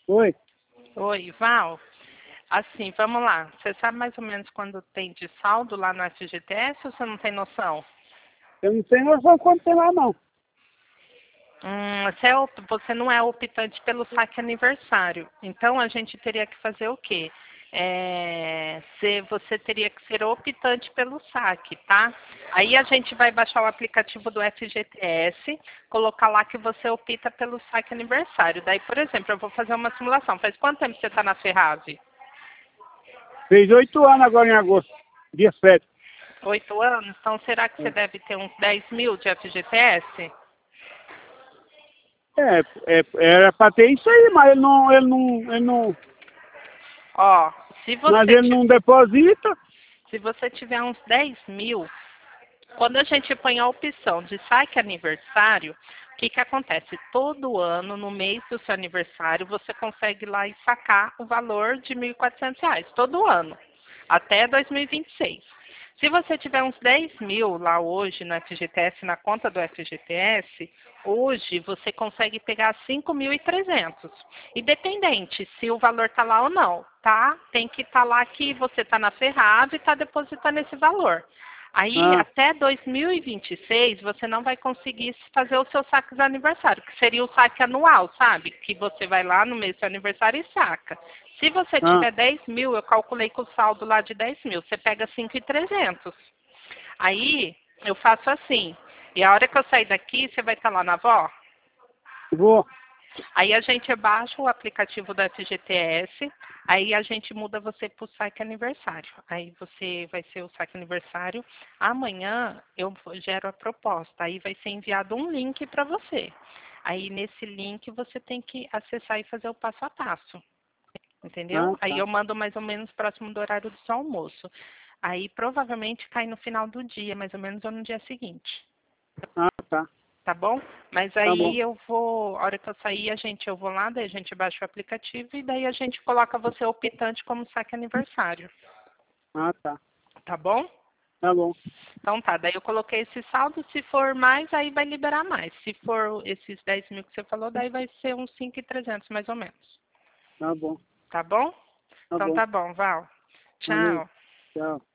Oi. Oi, Val. Assim, vamos lá. Você sabe mais ou menos quando tem de saldo lá no FGTS ou você não tem noção? Eu não tenho noção quanto tem lá, não. Você não é optante pelo saque aniversário. Então, a gente teria que fazer o quê? Você teria que ser optante pelo saque, tá? Aí a gente vai baixar o aplicativo do FGTS, colocar lá que você opta pelo saque aniversário. Daí, por exemplo, eu vou fazer uma simulação. Faz quanto tempo você está na Ferrave? Fez 8 anos agora em agosto, dia 7. 8 anos? Então, será que você deve ter uns 10 mil de FGTS? Era pra ter isso aí, mas ele não, Ó, se mas você ele não deposita. Se você tiver uns 10 mil, quando a gente põe a opção de saque aniversário, o que acontece? Todo ano, no mês do seu aniversário, você consegue ir lá e sacar o valor de R$ 1.400, todo ano, até 2026. Se você tiver uns 10 mil lá hoje no FGTS, na conta do FGTS, hoje você consegue pegar 5.300. Independente se o valor está lá ou não, tá? Tem que estar lá que você está na Ferrari e está depositando esse valor. Aí, Ah, até 2026, você não vai conseguir fazer o seu saque de aniversário, que seria o saque anual, sabe? Que você vai lá no mês do seu aniversário e saca. Se você ah, tiver 10 mil, eu calculei com o saldo lá de 10 mil, você pega 5.300. Aí, eu faço assim, e a hora que eu sair daqui, você vai estar lá na avó? vou. Aí a gente baixa o aplicativo da FGTS, aí a gente muda você para o saque aniversário. Aí você vai ser o saque aniversário. Amanhã eu gero a proposta, aí vai ser enviado um link para você. Aí nesse link você tem que acessar e fazer o passo a passo, Ah, entendeu? Aí tá. eu mando mais ou menos próximo do horário do seu almoço. Aí provavelmente cai no final do dia, mais ou menos, ou no dia seguinte. Ah, tá. Tá bom? Mas Tá bom. aí eu vou, a hora que eu sair, eu vou lá, daí a gente baixa o aplicativo e daí a gente coloca você optante como saque aniversário. Ah, tá. Tá bom? Tá bom. Então tá, daí eu coloquei esse saldo, se for mais, aí vai liberar mais. Se for esses 10 mil que você falou, daí vai ser uns 5.300 mais ou menos. Tá bom. Tá bom? Tá Então bom. tá bom, Val. Valeu. Tchau. Tchau.